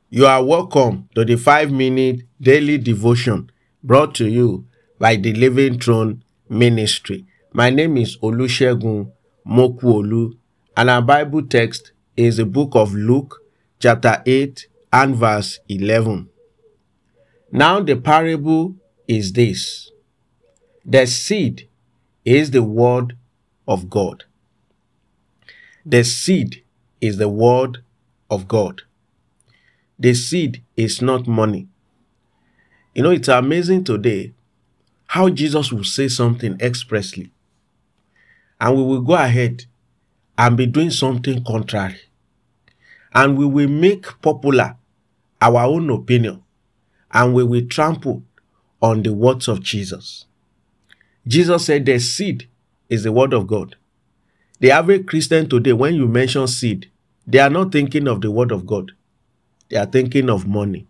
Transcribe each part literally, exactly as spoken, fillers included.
You are welcome to the five minute daily devotion brought to you by the Living Throne Ministry. My name is Olusegun Mokuolu, and our Bible text is the book of Luke, chapter eight and verse eleven. Now the parable is this: the seed is the word of God. The seed is the word of God. The seed is not money. You know, it's amazing today how Jesus will say something expressly, and we will go ahead and be doing something contrary. And we will make popular our own opinion, and we will trample on the words of Jesus. Jesus said the seed is the word of God. The average Christian today, when you mention seed, they are not thinking of the word of God. They are thinking of money.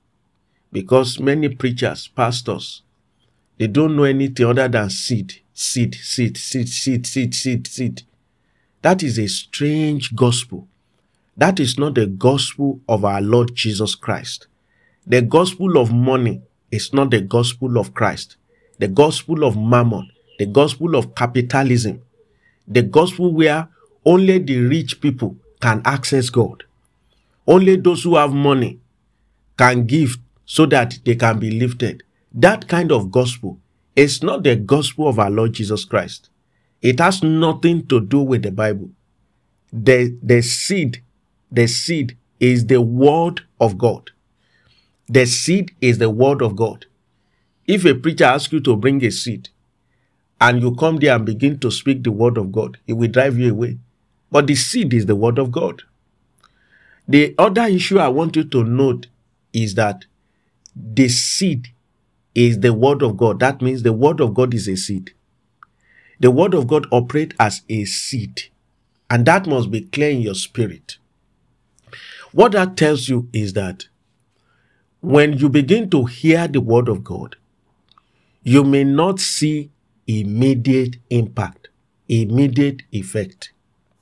Because many preachers, pastors, they don't know anything other than seed, seed, seed, seed, seed, seed, seed, seed. That is a strange gospel. That is not the gospel of our Lord Jesus Christ. The gospel of money is not the gospel of Christ. The gospel of mammon, the gospel of capitalism, the gospel where only the rich people can access God. Only those who have money can give so that they can be lifted. That kind of gospel is not the gospel of our Lord Jesus Christ. It has nothing to do with the Bible. The, the seed, the seed is the word of God. The seed is the word of God. If a preacher asks you to bring a seed and you come there and begin to speak the word of God, it will drive you away. But the seed is the word of God. The other issue I want you to note is that the seed is the word of God. That means the word of God is a seed. The word of God operates as a seed, and that must be clear in your spirit. What that tells you is that when you begin to hear the word of God, you may not see immediate impact, immediate effect.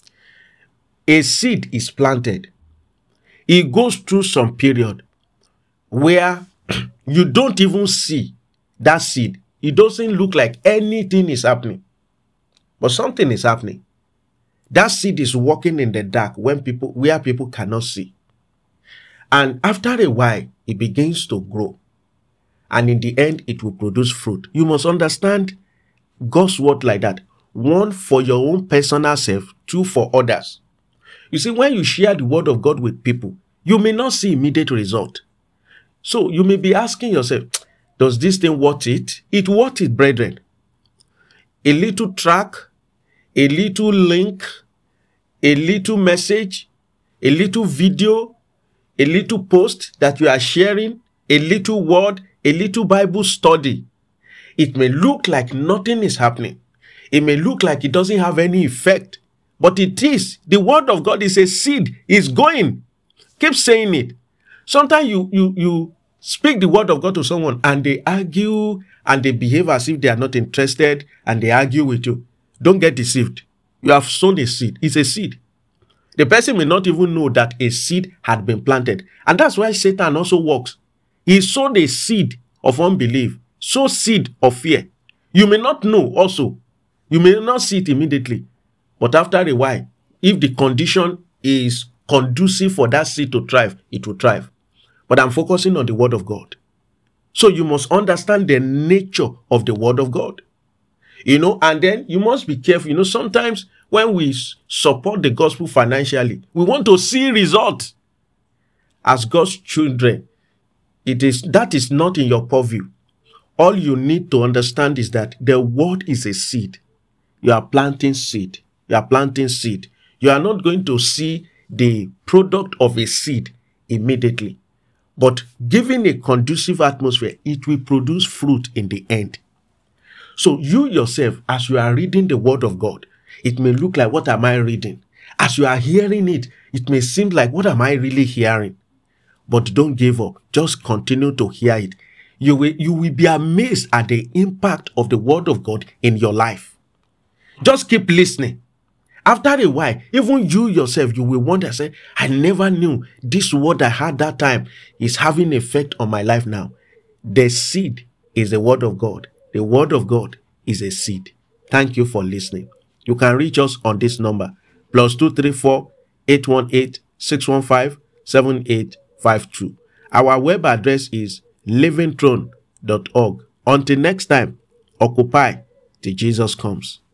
A seed is planted. It goes through some period where you don't even see that seed. It doesn't look like anything is happening, but something is happening. That seed is walking in the dark when people, where people cannot see. And after a while, it begins to grow. And in the end, it will produce fruit. You must understand God's word like that. One, for your own personal self. Two, for others. You see, when you share the word of God with people, you may not see immediate result. So you may be asking yourself, does this thing worth it? It worth it, brethren. A little track, a little link, a little message, a little video, a little post that you are sharing, a little word, a little Bible study. It may look like nothing is happening. It may look like it doesn't have any effect, but it is. The word of God is a seed. It's going. Keep saying it. Sometimes you, you, you speak the word of God to someone and they argue and they behave as if they are not interested and they argue with you. Don't get deceived. You have sown a seed. It's a seed. The person may not even know that a seed had been planted. And that's why Satan also works. He sowed a seed of unbelief, sow seed of fear. You may not know also. You may not see it immediately. But after a while, if the condition is conducive for that seed to thrive, it will thrive. But I'm focusing on the word of God. So you must understand the nature of the word of God. You know, and then you must be careful. You know, sometimes when we support the gospel financially, we want to see results. As God's children, it is that is not in your purview. All you need to understand is that the word is a seed. You are planting seed. You are planting seed. You are not going to see the product of a seed immediately. But given a conducive atmosphere, it will produce fruit in the end. So you yourself, as you are reading the word of God, it may look like, what am I reading? As you are hearing it, it may seem like, what am I really hearing? But don't give up. Just continue to hear it. You will, you will be amazed at the impact of the word of God in your life. Just keep listening. After a while, even you yourself, you will wonder, say, I never knew this word I had that time is having effect on my life now. The seed is the word of God. The word of God is a seed. Thank you for listening. You can reach us on this number, plus two three four, eight one eight, six one five, seven eight five two. Our web address is living throne dot org. Until next time, occupy till Jesus comes.